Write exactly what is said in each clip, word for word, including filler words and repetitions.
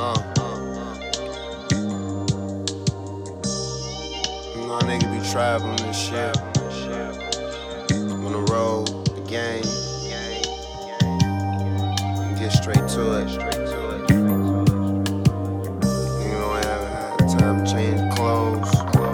Uh, you know, a nigga be traveling and shit. On the road, the game. Get straight to it. You know, I haven't had time to change clothes.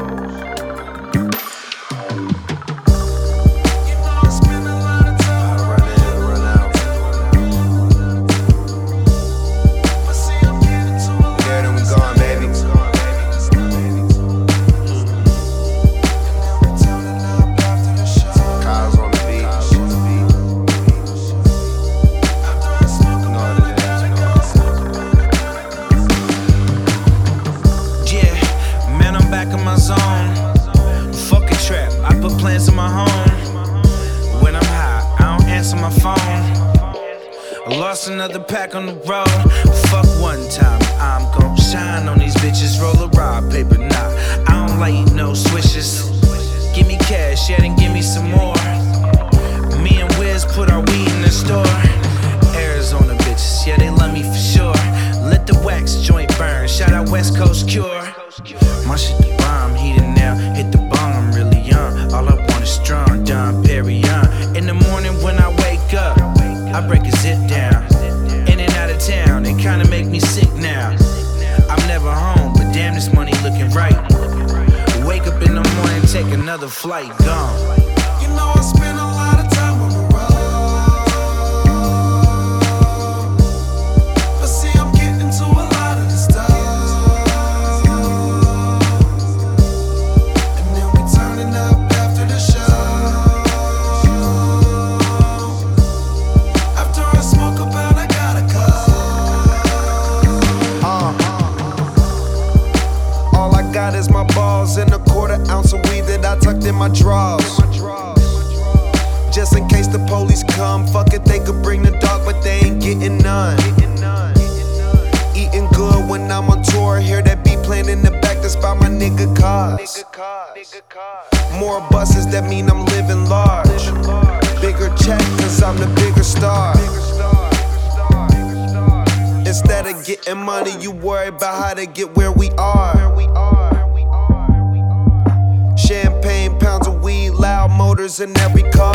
Fucking trap, I put plans in my home. When I'm high, I don't answer my phone. I lost another pack on the road. Fuck one time, I'm gon' shine on these bitches. Roll a rob paper, nah, I don't like eat no swishes. Give me cash, yeah, then give me some more. Me and Wiz put our weed in the store. Arizona bitches, yeah, they love me for sure. Let the wax joint burn, shout out West Coast Cure. My shit the bomb, heating now, hit the bong, I'm really young. All I want is strong, Dom Perignon. In the morning when I wake up, I break a zip down. In and out of town, it kinda make me sick now. I'm never home, but damn this money looking right. Wake up in the morning, take another flight, gone. You know I spend a lot of time on the road, but see I'm getting to a lot of the stuff. Got is my balls and a quarter ounce of weed that I tucked in my drawers. Just in case the police come, fuck it, they could bring the dog, but they ain't getting none. Eating good when I'm on tour, hear that beat playing in the back, that's by my nigga cars. More buses, that mean I'm living large. Bigger check, cause I'm the bigger star. Instead of getting money, you worry about how to get where we are. Champagne, pounds of weed, loud motors in every car.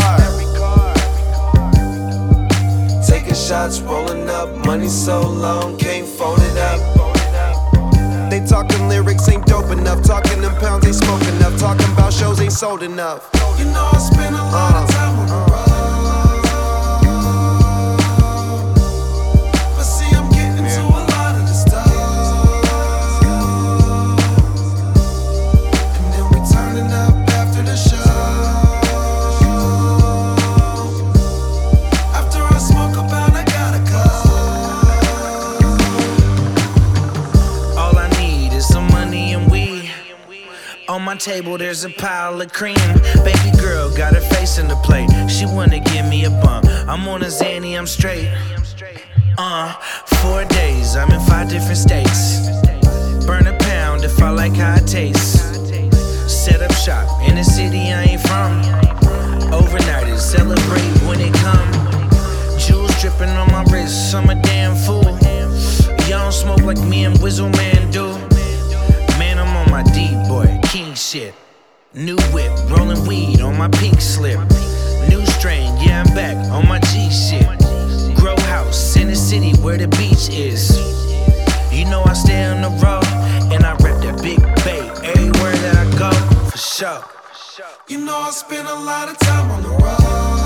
Taking shots, rolling up, money so long, can't phone it up. They talking lyrics ain't dope enough, talking them pounds ain't smoke enough, talking about shows ain't sold enough. You know I spend a lot of time on the road. On my table there's a pile of cream. Baby girl got her face in the plate. She wanna give me a bump. I'm on a Xanny, I'm straight. Uh, four days, I'm in five different states. Burn a pound if I like how it tastes. Set up shop in a city I ain't from. Overnighters celebrate when it come. Jewels dripping on my wrist, I'm a damn fool. Y'all don't smoke like me and Wizzle Man do. Man, I'm on my D-boy, king shit. New whip, rolling weed on my pink slip. New strain, yeah, I'm back on my G shit. Grow house in the city where the beach is. You know I stay on the road, and I rep that big bay everywhere that I go, for sure. You know I spend a lot of time on the road.